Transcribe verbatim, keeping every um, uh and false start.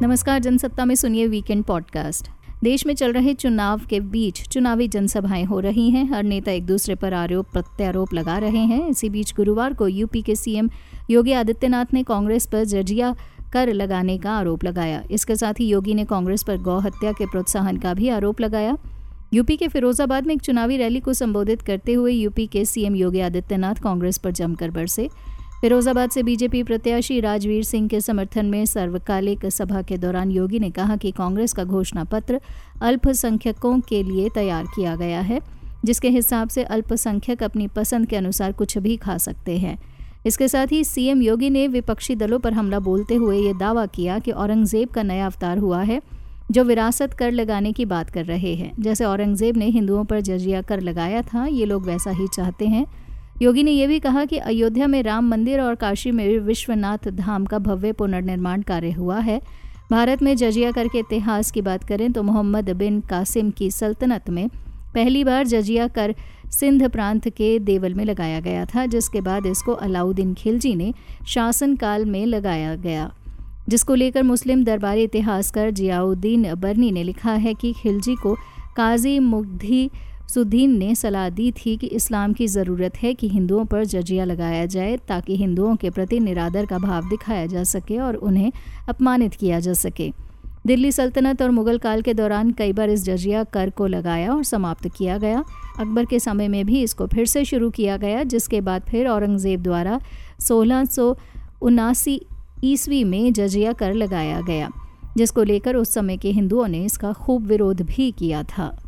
नमस्कार, जनसत्ता में सुनिए वीकेंड पॉडकास्ट। देश में चल रहे चुनाव के बीच चुनावी जनसभाएं हो रही हैं। हर नेता एक दूसरे पर आरोप प्रत्यारोप लगा रहे हैं। इसी बीच गुरुवार को यूपी के सीएम योगी आदित्यनाथ ने कांग्रेस पर जजिया कर लगाने का आरोप लगाया। इसके साथ ही योगी ने कांग्रेस पर गौ हत्या के प्रोत्साहन का भी आरोप लगाया। यूपी के फिरोजाबाद में एक चुनावी रैली को संबोधित करते हुए यूपी के सीएम योगी आदित्यनाथ कांग्रेस पर जमकर बरसे। फिरोजाबाद से बीजेपी प्रत्याशी राजवीर सिंह के समर्थन में सर्वकालिक सभा के दौरान योगी ने कहा कि कांग्रेस का घोषणा पत्र अल्पसंख्यकों के लिए तैयार किया गया है, जिसके हिसाब से अल्पसंख्यक अपनी पसंद के अनुसार कुछ भी खा सकते हैं। इसके साथ ही सीएम योगी ने विपक्षी दलों पर हमला बोलते हुए ये दावा किया कि औरंगजेब का नया अवतार हुआ है, जो विरासत कर लगाने की बात कर रहे हैं। जैसे औरंगजेब ने हिंदुओं पर जजिया कर लगाया था, ये लोग वैसा ही चाहते हैं। योगी ने यह भी कहा कि अयोध्या में राम मंदिर और काशी में विश्वनाथ धाम का भव्य पुनर्निर्माण कार्य हुआ है। भारत में जजिया कर के इतिहास की बात करें तो मोहम्मद बिन कासिम की सल्तनत में पहली बार जजिया कर सिंध प्रांत के देवल में लगाया गया था, जिसके बाद इसको अलाउद्दीन खिलजी ने शासनकाल में लगाया गया, जिसको लेकर मुस्लिम दरबारी इतिहासकार जियाउद्दीन बरनी ने लिखा है कि खिलजी को काजी मुग्धी सुद्दीन ने सलाह दी थी कि इस्लाम की ज़रूरत है कि हिंदुओं पर जजिया लगाया जाए, ताकि हिंदुओं के प्रति निरादर का भाव दिखाया जा सके और उन्हें अपमानित किया जा सके। दिल्ली सल्तनत और मुगल काल के दौरान कई बार इस जजिया कर को लगाया और समाप्त किया गया। अकबर के समय में भी इसको फिर से शुरू किया गया, जिसके बाद फिर औरंगजेब द्वारा सोलह सौ उनासी ईस्वी में जजिया कर लगाया गया, जिसको लेकर उस समय के हिंदुओं ने इसका खूब विरोध भी किया था।